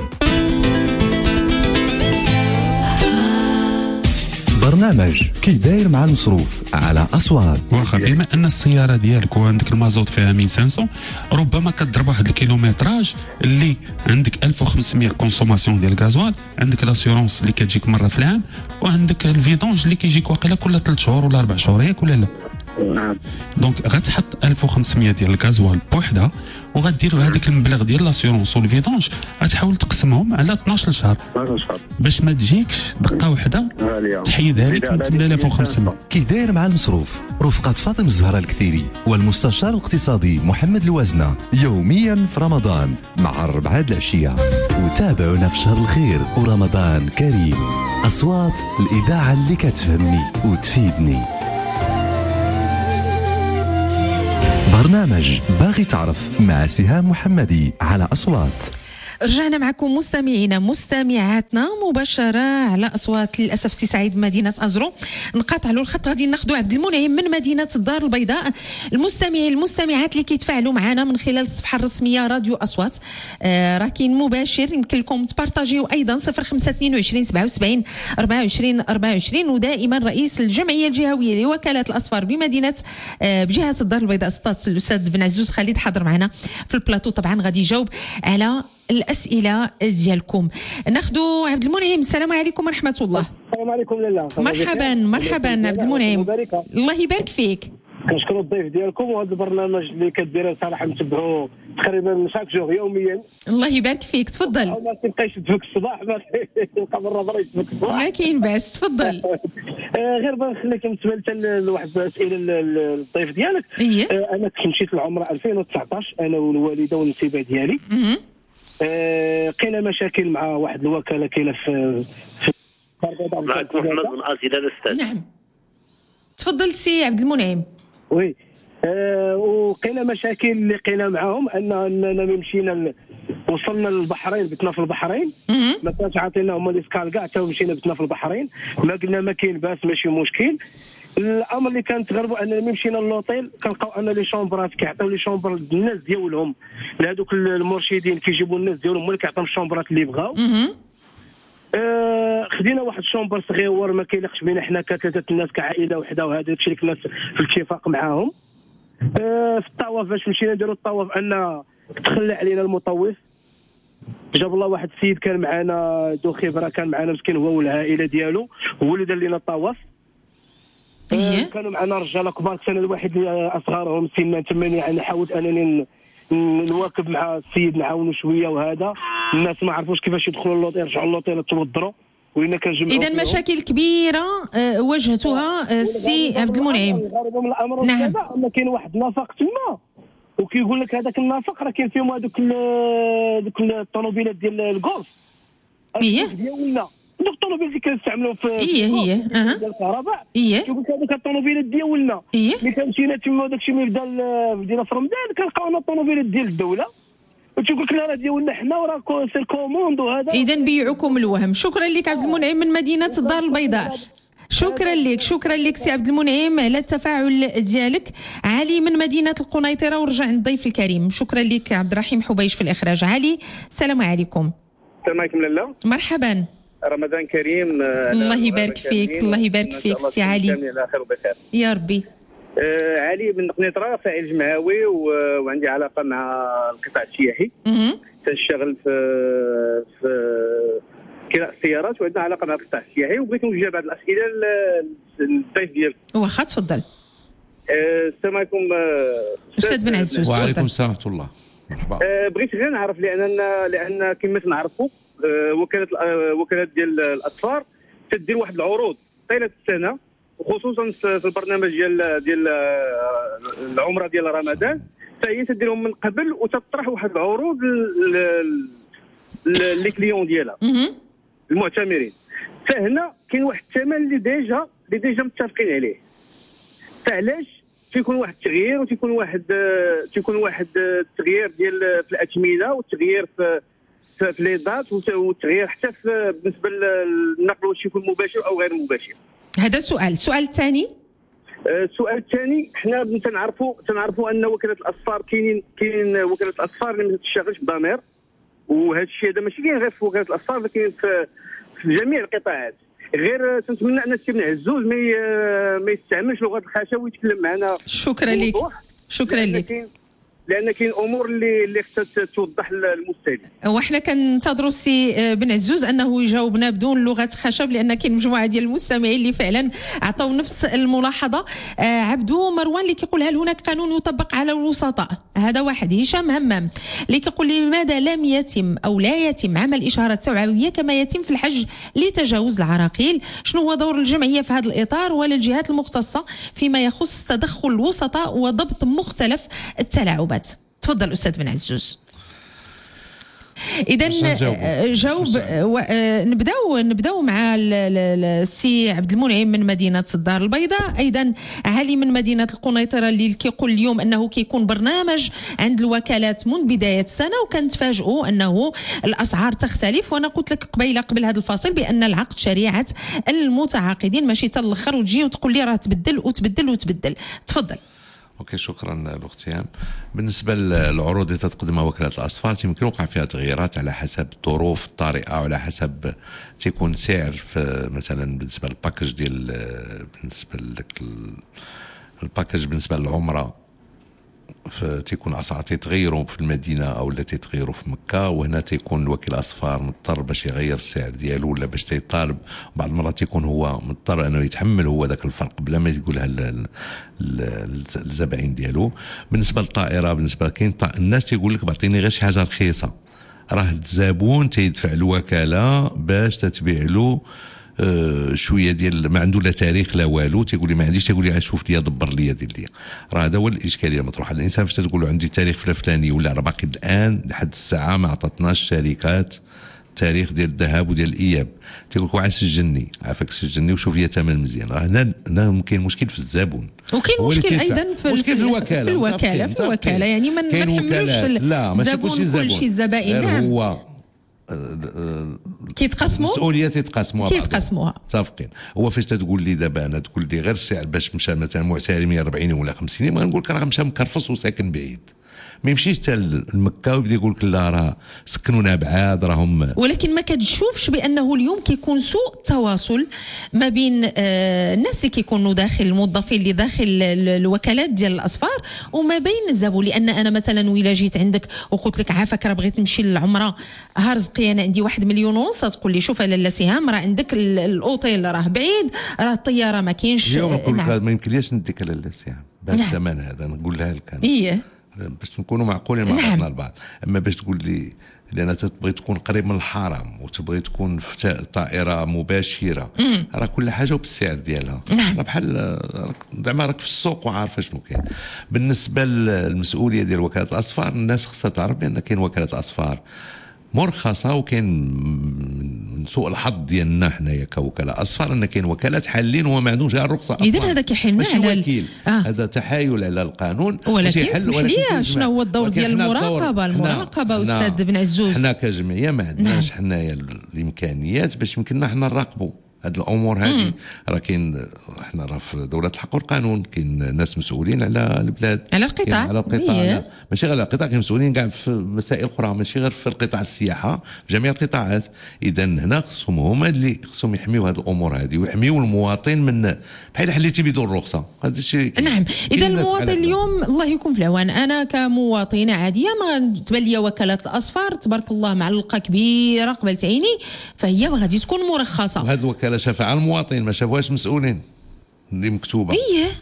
برنامج كي داير مع المصروف على أصوات. واخا بما ان السياره ديالك وعندك المازوت فيها 1500 ربما كتضرب واحد الكيلومتراج اللي عندك 1500 كونسوماسيون ديال الغازوال، عندك لاسيورونس اللي كتجيك مره في العام، وعندك الفيدونج اللي كيجيك واقيلا كل 3 شهور ولا 4 شهور، ياك ولا لا؟ نعم. دونك غتحط 1500 ديال الغازوال بوحده، وغديروا هذاك المبلغ ديال لاسيورونس والفيدونج غتحاول تقسمهم على 12 شهر باش ما تجيكش دقه واحده تحيدها لك من 8500. كي داير مع المصروف رفقة فاطمة الزهراء الكثيري والمستشار الاقتصادي محمد الوزنة يوميا في رمضان مع 4 العشية. وتابعونا في شهر الخير ورمضان كريم. أصوات الإذاعة اللي كتفهمني وتفيدني. برنامج باغي تعرف مع سهام محمدي على أصوات. رجعنا معكم مستمعينا مستمعاتنا مباشرة على أصوات. للأسف سي سعيد مدينة أزرو نقاطع له الخط، غادي ناخذوا عبد المنعم من مدينة الدار البيضاء. المستمعين المستمعات اللي كيتفاعلوا معنا من خلال الصفحة الرسمية راديو أصوات راه كاين مباشر، يمكن لكم تبارطاجيو أيضا 0522 77 24 24. ودائما رئيس الجمعية الجهوية لوكالات الأصفار بجهة الدار البيضاء الأستاذ بن عزوز خالد حاضر معنا في البلاطو، طبعا غادي يجاوب على الأسئلة ديالكم. ناخذوا عبد المنعم. السلام عليكم ورحمة الله. السلام عليكم لاله. مرحبا عبد المنعم، الله يبارك فيك. كنشكروا الضيف ديالكم وهذا البرنامج اللي كديروا صراحه نتبعوه تقريبا شاك جور يوميا. الله يبارك فيك، تفضل. ما تبقايش تفك الصباح، ما تلقى مره يتفك الصباح، ما كاين باس، تفضل. غير بغيت نخليك بالنسبه لواحد الاسئله للضيف ديالك. انا كنت مشيت للعمره 2019 انا والوالده والنتيبه ديالي. كاينه مشاكل مع واحد الوكاله كاينه في معك محمد بن اسيد الاستاذ. نعم تفضل سي عبد المنعم. وي وكاينه مشاكل اللي لقينا معاهم اننا مشينا وصلنا للبحرين، بتنا في البحرين ما كانش عاطيناهم الاسكال كاع حتى مشينا بتنا في البحرين، ما قلنا ما كاين باس ماشي مشكل. الامر اللي كان تغربوا اننا ملي مشينا للوطيل كنلقاو ان لي شومبرات كيعطيو لي شومبر للناس ديالهم، لهذوك المرشدين كيجيبوا الناس ديالهم هما اللي كيعطيهم الشومبرات اللي بغاو. خدينا واحد الشومبر صغير ما كيليقش بينا حنا كثلاثه الناس كعائله وحده، وهذا الشيء اللي كنا في الاتفاق معاهم. في الطواف باش مشينا نديروا الطواف ان تخلى علينا المطوف، جاب الله واحد السيد كان معنا ذو خبره، كان معنا مسكين هو والعائله ديالو، هو اللي دار لنا الطواف. كانوا معنا رجال كبار، كان الواحد اصغرهم سنا تما، يعني حاولت انني نواكب مع السيد نعاونوا شويه، وهذا الناس ما عرفوش كيفاش يدخلوا اللوطيل، رجعوا اللوطيل توضروا ولينا كنجمعوا. اذا مشاكل كبيره واجهتوها السي عبد المنعم. نعم. اما كاين واحد النفق تما وكيقول لك هذاك النفق راه كاين فيهم هذوك الطوموبيلات ديال الجولف. ديالنا دوك الطوموبيلات اللي كنستعملوا في ديال الكهرباء. كيقول لك هذوك الطوموبيلات ديالنا ملي كنمشينا تما داكشي ملي بدينا في رمضان كنلقاونا الطوموبيلات ديال الدوله، وتقول لك لا راه ديالنا حنا وراه سير كوموند وهذا. اذا بيعوكم الوهم. شكرا لك عبد المنعم من مدينه الدار البيضاء. شكرا لك سي عبد المنعم على التفاعل ديالك. علي من مدينه القنيطره ورجع عند الضيف الكريم. شكرا لك عبد الرحيم حبيش في الاخراج. علي السلام عليكم. السلام عليكم لاله. مرحبا. رمضان كريم. الله يبارك فيك. الله يبارك فيك سي علي. على خير وبخير يا ربي. علي من قنيطره، فاعل جمعوي وعندي علاقه مع القطاع السياحي. تنشتغل في كراء السيارات وعندنا علاقه مع القطاع السياحي، وبغيت نوجه بعض الاسئله للضيف ديالك. واخا تفضل. السلام عليكم استاذ بن عزوز. وعليكم السلام ورحمه الله. مرحبا. بغيت غير نعرف لان كما تنعرفوا وكاله ديال الاطفال تدير واحد العروض طيله السنه، وخصوصا في البرنامج ديال العمره ديال رمضان، فهي تديرهم من قبل وتطرح واحد العروض لي كليون ديالها المعتمرين. فهنا كاين واحد الثمن اللي ديجا متفقين عليه. فعلاش تيكون واحد التغيير وتيكون واحد التغيير ديال في الاثمنه والتغيير في لي دات والتغيير حتى بالنسبه للنقل، واش يكون مباشر او غير مباشر؟ هذا السؤال الثاني. السؤال الثاني، حنا تنعرفوا ان وكاله الاصفار كاين وكاله الاصفار اللي ما تشتغلش بضمير، وهذا الشيء هذا ماشي كاين غير في وكاله الاصفار، لكن في جميع القطاعات. غير تنتمنى ان السي بن عزوز ما يستعملش لغه الخشب ويتكلم معنا. شكرا لك. لان كاين امور اللي خصها توضح للمستمع. وحنا كننتظروا السي بن عزوز انه يجاوبنا بدون لغه خشب، لان كاين مجموعه ديال المستمعين اللي فعلا عطاو نفس الملاحظه. عبدو مروان اللي كيقول هل هناك قانون يطبق على الوسطاء؟ هذا واحد. هشام همام اللي كيقول لماذا لم يتم او لا يتم عمل اشارات توعويه كما يتم في الحج لتجاوز العراقيل؟ شنو هو دور الجمعيه في هذا الاطار ولا الجهات المختصه فيما يخص تدخل الوسطاء وضبط مختلف التلاعبات؟ تفضل أستاذ بن عزوز. إذا جاوب. نبداو مع السي عبد المنعم من مدينة الدار البيضاء، أيضا علي من مدينة القنيطرة اللي كيقول اليوم أنه كيكون برنامج عند الوكالات منذ بداية السنة وكنتفاجئوا أنه الأسعار تختلف. وأنا قلت لك قبل هذا الفاصل بأن العقد شريعة المتعاقدين، ماشي تالاخر وتجي وتقول لي راه تبدل. تفضل. اوكي، شكرا الاختي. بالنسبه للعروض اللي تقدمها وكاله الاصفار يمكن يوقع فيها تغييرات على حسب الظروف الطارئه وعلى حسب تيكون سعر في مثلا بالنسبه للباكج ديال بالنسبه الباكج بالنسبه للعمره تيكون اسعار تيتغيروا في المدينه او لا تيتغيروا في مكه، وهنا تيكون الوكيل الاصفار مضطر باش يغير السعر ديالو ولا باش تيطالب. بعض المرات تيكون هو مضطر انه يتحمل هو ذاك الفرق بلا ما يقولها الزبائن ديالو. بالنسبه للطائره، بالنسبه كاين الناس تيقول لك بعطيني غير شي حاجه رخيصه، راه الزبون تيدفع الوكاله باش تتبيع له شويه ديال ما عنده لا تاريخ لا والو، تيقول لي ما عنديش، تيقول لي شوف لي دبر لي دير لي. راه هذا هو الاشكاليه المطروحه. الانسان فاش تقول له عندي تاريخ فلاني ولا راه باقي الان لحد الساعه ما عطاتناش شركات تاريخ ديال الذهب وديال الاياب، تيقول لك سجلني، عافاك سجلني وشوف لي ثمن مزيان. راه هنا كاين مشكل في الزبون وكاين مشكل ايضا في الوكاله يعني ما نحملوش الزبون كل شيء الزبائن. نعم، هو كيتقسموا مسؤوليات يتقسموها متفقين. هو فاش تقول لي دابا انا تقول لي غير السعر باش مشى مثلا معتري 140 ولا 50، ما نقول لك راه مشى مكرفص وساكن بعيد، ما يمشيش حتى لمكه ويبدا يقول لك لا راه سكنونا بعاد راهم. ولكن ما كتشوفش بانه اليوم كيكون سوء التواصل ما بين الناس اللي كيكونوا داخل الموظفين اللي داخل الوكالات ديال الاصفار وما بين الزبون. لان انا مثلا ولا جيت عندك وقلت لك عافاك راه بغيت نمشي للعمره، ها رزقي انا عندي 1,5 مليون، تقول لي شوف لاله سهام راه عندك الاوتيل راه بعيد، راه الطياره ما كاينش. نعم. ما يمكنليش نديك لاله سهام بهذا الثمن هذا، نقول لها لك باش نكونوا معقولين مع بعضنا البعض. اما باش تقول لي لان تبغي تكون قريب من الحرم وتبغي تكون في طائره مباشره، راه كل حاجه وبالسعر ديالها. راه بحال زعما راك في السوق وعارفه شنو كاين. بالنسبه للمسؤوليه ديال وكاله الاصفار، الناس خصها تعرف بان كاين وكاله اصفار مرخصه، وكاين من سوء الحظ ديالنا حنايا كوكلاء اصفار ان كاين وكالات حالين وما عندهمش غير الرخصه اصلا. اذا هذا كيحل على وكيل هذا تحايل على القانون. ولكن اسمح لي شنو هو الدور ديال المراقبه استاذ بن عزوز؟ حنا كجمعيه ما عندناش حنايا الامكانيات باش يمكننا حنا نراقبوا هاد الامور هذه. راه كاين حنا راه في دوله الحق والقانون كاين ناس مسؤولين على البلاد، على القطاع ماشي غير على القطاع، كاين مسؤولين كاع في مسائل اخرى ماشي غير في القطاع السياحه، في جميع القطاعات. اذا هنا خصهم هما اللي خصهم يحميوا هذه الامور هذه ويحميوا المواطن من بحال حليتي بدون رخصه. هذا الشيء. نعم، اذا المواطن اليوم الله يكون في العوان. انا كمواطنه عاديه ما تبان لي وكاله الاصفار تبارك الله معلقه كبيره قبلت عيني، فهي غادي تكون مرخصه. وهذه الوكاله شافها على المواطن، ما شافوهاش مسؤولين اللي مكتوبه.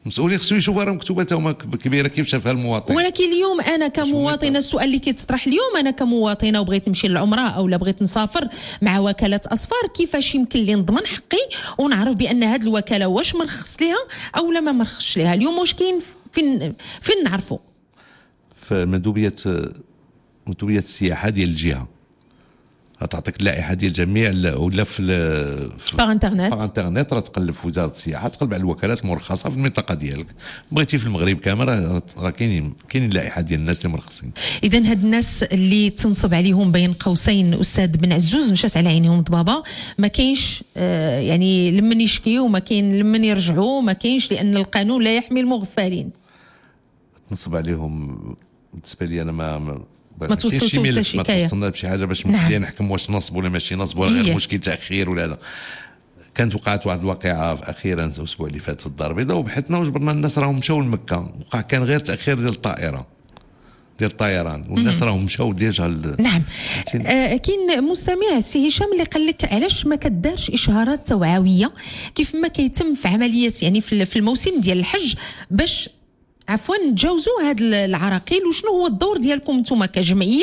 المسؤولين خصو يشوفوا راه مكتوبه حتى هما كبيره كيف شافها المواطن. ولكن اليوم انا كمواطنه، السؤال اللي كيتطرح اليوم، انا كمواطنه وبغيت نمشي للعمره او بغيت نسافر مع وكاله اصفار، كيفاش يمكن لي نضمن حقي ونعرف بان هذه الوكاله واش مرخص ليها او لا ما مرخصش ليها؟ اليوم واش كاين فين نعرفوا؟ في مندوبيه السياحه ديال الجهه غتعطيك اللائحه ديال جميع ولا في باغ انترنت راه تقلب في وزاره السياحه، تقلب على الوكالات المرخصه في المنطقه ديالك. بغيتي في المغرب كامل راه كاينين اللائحه ديال الناس اللي مرخصين. اذا هاد الناس اللي تنصب عليهم بين قوسين استاذ بن عزوز مشات على عينيهم ضبابه، ما كاينش يعني لمن يشكيو، ما كاين لمن يرجعوا، ما كاينش، لان القانون لا يحمي المغفلين. تنصب عليهم بالنسبه لي انا ما توصلتوا حتى شكايه، ما توصلنا بشي حاجه باش نحكم واش نصب ولا ماشي نصب ولا غير مشكل تاخير ولا لا. كانت وقعت واحد الواقعه اخيرا الاسبوع اللي فات في الدار البيضاء وبحثنا وجبرنا الناس راهم مشاو لمكه، وقع كان غير تاخير ديال الطائره ديال الطيران والناس راهم مشاو ديجا نعم. كاين مستمع سي هشام اللي قال لك علاش ما كدارش اشهارات توعويه كيف ما كيتم في عمليه يعني في الموسم ديال الحج باش عفوا نتجاوزوا هاد العراقيل، وشنو هو الدور ديالكم نتوما كجمعيه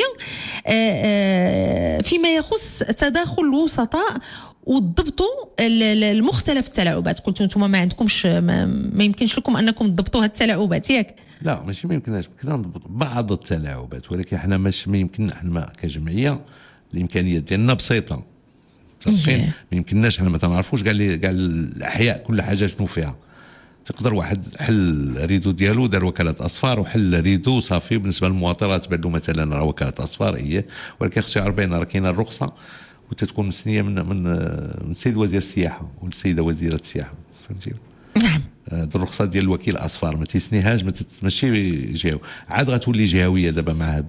فيما يخص تداخل الوسطاء وضبطوا المختلف التلاعبات؟ قلتوا نتوما ما عندكمش ما يمكنش لكم انكم تضبطوا هاد التلاعبات ياك؟ لا ماشي ما يمكنناش، يمكننا نضبط بعض التلاعبات، ولكن احنا مش ما يمكننا احنا كجمعيه الامكانيات ديالنا بسيطه. ما يمكنناش احنا ما تنعرفوش كاع الاحياء كل حاجه شنو فيها. تقدر واحد حل ريدو ديالو دار وكاله اصفار وحل ريدو صافي. بالنسبه للمواطن راه تبان له مثلا راه وكاله اصفار ولكن خصو يعرف بان راه كاينه الرخصه وتتكون مسنيه من السيد وزير السياحه والسيده وزيره السياحه، فهمتي؟ نعم. الرخصه ديال الوكيل اصفار ما تيسنيهاش، ماشي جهوي، عاد غتولي جهويه دابا مع هاد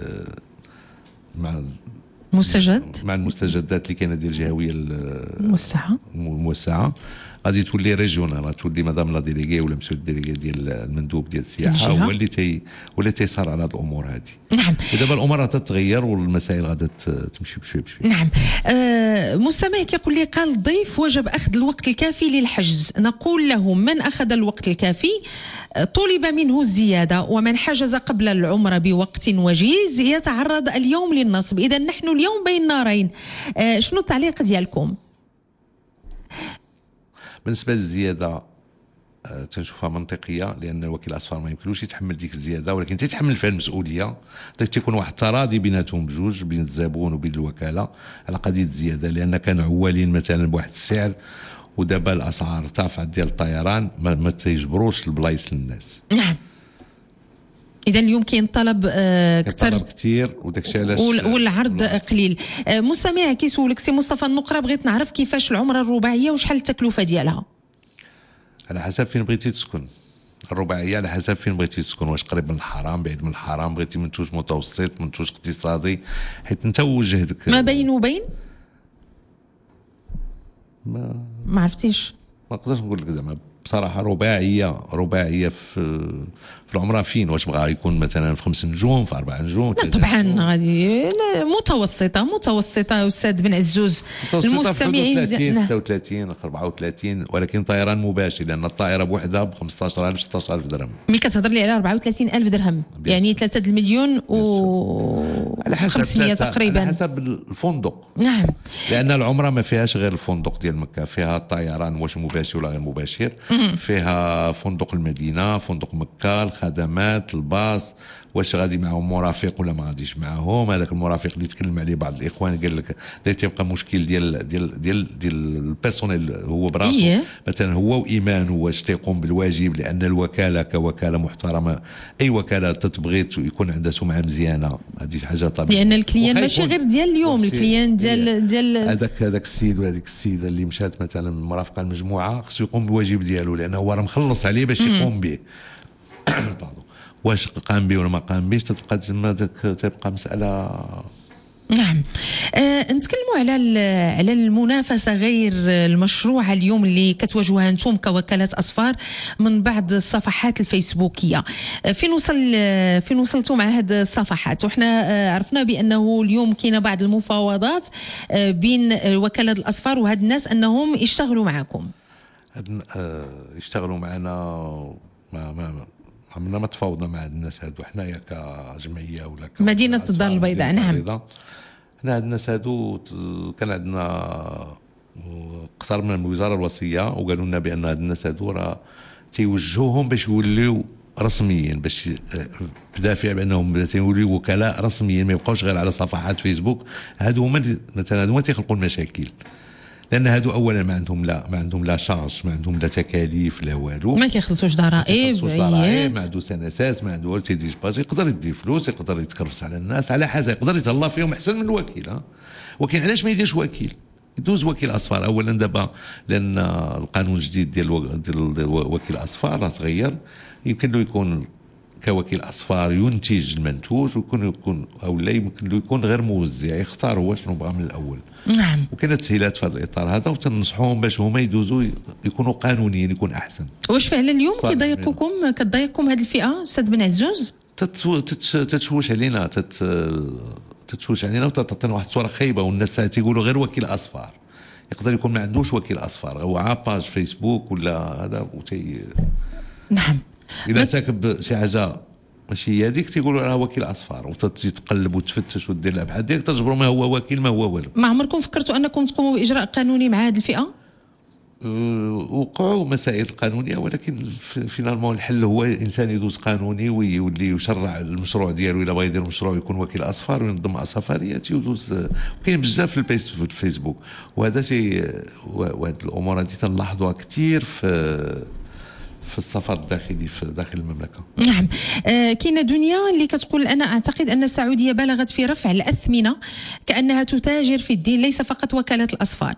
مع المستجدات اللي كاينه ديال الجهويه الموسعه غادي تولي ريجيونال، غتولي مدام لا ديليغي ولا مسؤول الديليغي ديال المندوب ديال السياحه هو اللي تيصار على هذه الامور هذه. نعم. ودابا الامور تتغير والمسائل غادا تمشي بشوي بشوي. نعم. مستمع كيقول لي قال الضيف وجب اخذ الوقت الكافي للحجز، نقول له من اخذ الوقت الكافي طلب منه الزياده، ومن حجز قبل العمره بوقت وجيز يتعرض اليوم للنصب. اذا نحن اليوم بين نارين، شنو التعليق ديالكم؟ بالنسبه للزياده تنشوفها منطقيه، لان وكيل الاصفار ما يمكنلوش يتحمل ديك الزياده، ولكن تيتحمل فيها المسؤوليه. تيكون واحد التراضي بيناتهم بجوج، بين الزبون وبين الوكاله على قضيه الزياده، لان كانوا عوالين مثلا بواحد السعر ودابا الاسعار ارتفعت ديال الطيران ما تيجبروش البلايص للناس. نعم. اذا اليوم كاين طلب كثير وداك الشيء علاش والعرض قليل. مستمع كيسولك سي مصطفى النقره، بغيت نعرف كيفاش العمره الرباعيه وشحال التكلفه ديالها؟ على حسب فين بغيتي تسكن. الرباعيه على حسب فين بغيتي تسكن، واش قريب من الحرام بعيد من الحرام، بغيتي منتوج متوسط منتوج اقتصادي، حيت انت وجهتك ما بين وبين ما عرفتيش. ما نقدرش نقول لك زعما بصراحه رباعيه في العمره فين، واش بغا يكون مثلا في 5 نجوم في 4 نجوم؟ لا طبعا غادي متوسطه استاذ بن عزوز. المستمعين 30 36 34، ولكن طيران مباشر، لان الطائره بوحدها ب 15000 16000 درهم. ملي كتهضر لي على 34000 درهم يعني 3 المليون على حسب 500 تقريبا على حسب الفندق. نعم. لان العمره ما فيهاش غير الفندق ديال مكه، فيها الطيران واش مباشر ولا غير مباشر، فيها فندق المدينه، فندق مكه، الخدمات، الباص، واش غادي معهم مرافق ولا ما غاديش معهم. هذاك المرافق اللي تكلم عليه بعض الاخوان قال لك تيبقى مشكل ديال البيرسونيل هو براسو. مثلا هو وايمان واش تيقوم بالواجب، لان الوكاله كوكاله محترمه، اي وكاله تتبغي يكون عندها سمعه مزيانه، هذه حاجه طبيعيه، لان الكليان ماشي غير ديال اليوم، الكليان ديال هذاك السيد ولا هذيك السيده اللي مشات مثلا مرافقه المجموعه خصو يقوم بالواجب ديالو، لانه هو راه مخلص عليه باش يقوم به. واش قام به ولا ما قام بهش تبقى تما تبقى مساله. نعم. نتكلموا على المنافسه غير المشروعه اليوم اللي كتواجهوها انتم كوكاله اصفار من بعض الصفحات الفيسبوكيه. فين وصلتوا مع هذه الصفحات؟ وحنا عرفنا بانه اليوم كاينه بعض المفاوضات بين وكاله الاصفار وهاد الناس انهم يشتغلوا معكم. يشتغلوا معنا ما عمرنا ما تفاوضنا مع الناس هادو حنايا كجمعيه ولا مدينه الدار البيضاء. نعم. حنا هاد الناس هادو كان عندنا اقترب من الوزاره الوصيه وقالوا لنا بان هاد الناس هادو راه تيوجهوهم باش يوليو رسميين، باش بدافع بانهم تيوليو وكلاء رسميين، ما يبقاوش غير على صفحات فيسبوك. هادو هما مثلا هادو تيخلقوا المشاكل، لان هادو اولا ما عندهم لا شارج، ما عندهم لا تكاليف لا والو، ما كيخلصوش ضرائب، ما عنده سناسات، ما عنده تيدير باج، يقدر يدي فلوس، يقدر يتكرفس على الناس على حاجه، يقدر يتهلا فيهم احسن من الوكيل. ولكن علاش ما يديرش وكيل؟ يدوز وكيل اصفار. اولا دابا لان القانون الجديد ديال وكيل اصفار راه تغير، يمكن له يكون كوكيل اصفار ينتج المنتوج، ويكون او لا يمكن له يكون غير موزع، يختار هو شنو بغى من الاول. نعم. وكاين تسهيلات في هذا الاطار هذا، وتنصحوهم باش هما يدوزوا يكونوا قانونيين، يكون احسن. واش فعلا اليوم كتضايقكم هذه الفئه استاذ بن عزوز؟ تتشوش علينا، تتشوش علينا وتعطينا واحد الصوره خايبه، والناس تيقولوا غير وكيل اصفار. يقدر يكون ما عندوش وكيل اصفار، هو عاباج فيسبوك ولا هذا نعم. اذا تاكب شي حاجه ماشي هذيك تيقولوا راه وكيل اصفار، وتجي تقلب وتفتش ودير الابحاث ديالك تجبروا ما هو وكيل ما هو والو. ما عمركم فكرتوا انكم تقوموا باجراء قانوني مع هذه الفئه؟ وقعوا مسائل قانونيه، ولكن فينالمون الحل هو الانسان يدوز قانوني ويولي يشرع المشروع ديالو. الا بغى يدير مشروع يكون وكيل اصفار وينظم سفريات يدوز. وكاين بزاف في الفيسبوك، وهذا وهاد الامور هذه تنلاحظوها كثير في السفر الداخلي في داخل المملكه. نعم. كاينه دنيا اللي كتقول انا اعتقد ان السعوديه بلغت في رفع الاثمنه كانها تتاجر في الدين، ليس فقط وكاله الاصفار.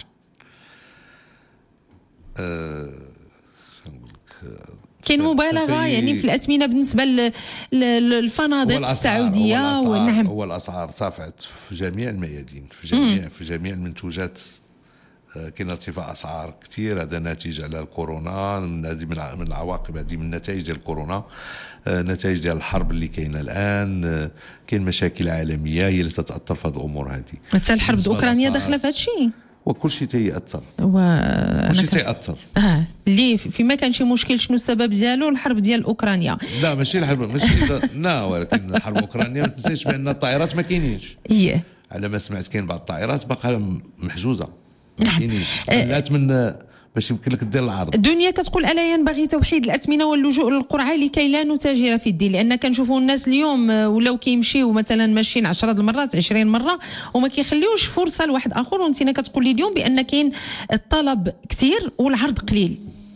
كاين مبالغه يعني في الاثمنه بالنسبه للفنادق السعوديه. ونعم، هو الاسعار ارتفعت في جميع الميادين، في جميع المنتوجات. كاين ارتفاع اسعار كثير، هذا ناتج على الكورونا، هذه من العواقب، هذه من النتائج ديال الكورونا، نتائج ديال الحرب اللي كاينه الان. كاين مشاكل عالميه هي اللي تتاثر في هذه الامور هذه. حتى الحرب الاوكرانيه داخله في هذا الشيء، وكل شيء تيأثر. كل شيء تيأثر. اللي فيما كان شي مشكل شنو السبب ديالو؟ الحرب ديال اوكرانيا. لا ماشي الحرب، لا، ولكن الحرب اوكرانيا ما تنساش بان الطائرات ما كاينينش. على ما سمعت كاين بعض الطائرات باقا محجوزه. نعم. كاينينش من باش يمكن لك دير العرض. الدنيا كتقول الا ينبغي توحيد الاثمنه واللجوء للقرعه لكي لا نتاجر في الدين، لان كنشوفوا الناس اليوم ولاو كيمشيو مثلا ماشيين 10 المرات 20 مره وما كيخليوش فرصه لواحد اخر. وانت كتقول لي اليوم بان كاين الطلب كثير والعرض قليل،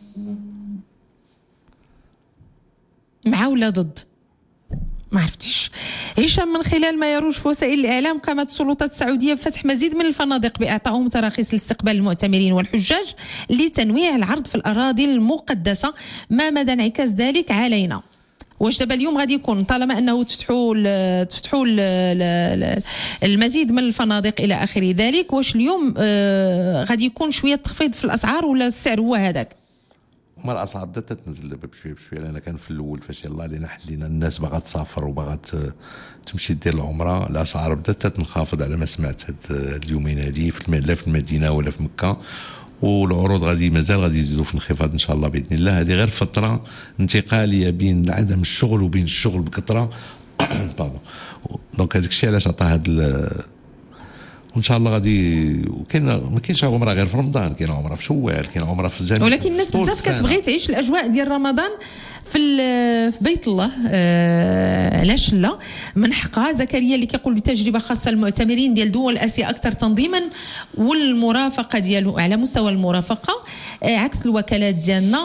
مع ولا ضد؟ ما عرفتيش. هشام، من خلال ما يروج في وسائل الإعلام قامت السلطات السعودية بفتح مزيد من الفنادق بإعطائهم تراخيص لاستقبال المعتمرين والحجاج لتنويع العرض في الأراضي المقدسة. ما مدى انعكاس ذلك علينا؟ واش دابا اليوم غادي يكون طالما أنه تفتحوا المزيد من الفنادق إلى آخر ذلك، واش اليوم غادي يكون شوية تخفيض في الأسعار ولا السعر هو هذاك؟ ما الاسعار بدات تنزل دابا بشويه بشويه، لان كان في الاول فاش يلاه لينا حلينا الناس باغا تسافر وباغا تمشي دير العمره، الاسعار بدات تنخفض على ما سمعت هاد اليومين هادي لا في المدينه ولا في مكه. والعروض مازال غادي يزيدوا في الانخفاض ان شاء الله باذن الله. هذه غير فتره انتقاليه بين عدم الشغل وبين الشغل بكثره. دونك هذاك الشيء علاش عطى هذا وان شاء الله غادي. وكاين ما كاينش عمره غير في رمضان، كاين عمره في شوال، كاين عمره في الجنة. ولكن الناس بزاف كتبغي تعيش الاجواء ديال رمضان في بيت الله. علاش لا؟ من حقها. زكريا اللي كيقول بتجربه خاصه المعتمرين ديال دول اسيا اكثر تنظيما والمرافقه ديالو على مستوى المرافقه عكس الوكالات ديالنا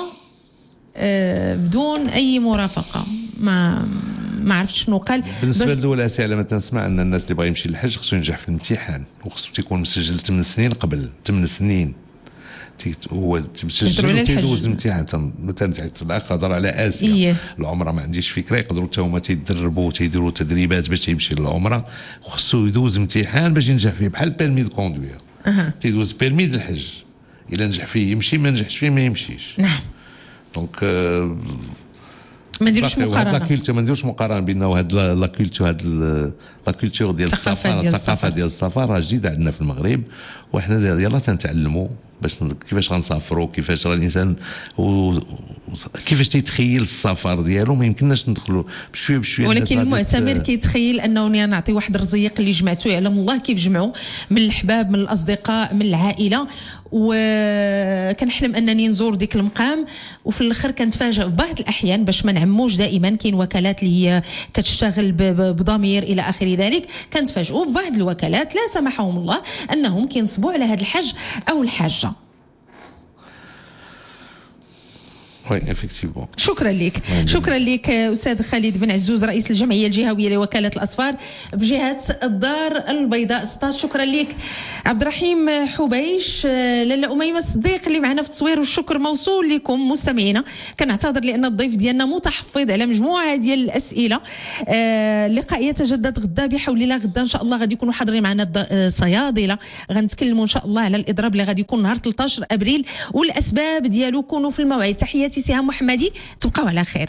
بدون اي مرافقه. ما عرفتش شنو قال. بالنسبه للدول الاسيا لما تنسمع ان الناس اللي بغى يمشي للحج خصو ينجح في الامتحان، وخصو تيكون مسجل 8 سنين قبل 8 سنين هو تسجل وتيدوز الامتحان. مثلا الاخ هضر على اسيا. العمره ما عنديش فكره، يقدروا حتى هما تيدربوا وتيديروا تدريبات باش يمشي للعمره، وخصو يدوز امتحان باش ينجح فيه، بحال بيرمي دو كوندوير. تيدوز بيرمي د الحج، الا نجح فيه يمشي، ما نجحش فيه ما يمشيش. نعم. دونك ما نديروش مقارنه، ما نديروش مقارنه بين هاد لا كولتور ديال السفر، الثقافه ديال السفر راه جديده عندنا في المغرب، وحنا يلاه تنتعلموا باش كيفاش غنسافروا، كيفاش راه الانسان كيفاش تيتخيل السفر ديالو. ما يمكنناش ندخلوا بشويه بشويه. ولكن المعتمر كيتخيل انه نعطي واحد الرزيق اللي جمعته يعلم الله كيف جمعوا من الحباب، من الاصدقاء، من العائله، وكنحلم انني نزور ديك المقام، وفي الاخر كنتفاجئ ببعض الاحيان باش ما نعموش دائما. كاين وكالات اللي هي كتشتغل بضمير الى اخر ذلك، كنتفاجئوا ببعض الوكالات لا سمحهم الله انهم كينصبوا على هذا الحج او الحاجه. وي افكتيفمون. شكرا لك، شكرا لك استاذ خالد بن عزوز، رئيس الجمعيه الجهويه لوكاله الاسفار بجهه الدار البيضاء 16. شكرا لك عبد الرحيم حبيش، لاله اميمه الصديق اللي معنا في التصوير، والشكر موصول لكم مستمعينا. كنعتذر لان الضيف ديالنا متحفظ على مجموعه ديال الاسئله. اللقاء يتجدد غدا بحول الله. غدا ان شاء الله غادي يكونوا حاضرين معنا الصيادله، غنتكلموا ان شاء الله على الاضراب اللي غادي يكون نهار 13 ابريل والاسباب ديالو. كونوا في الموعد. تحياتي سهام محمدي، تبقاو على خير.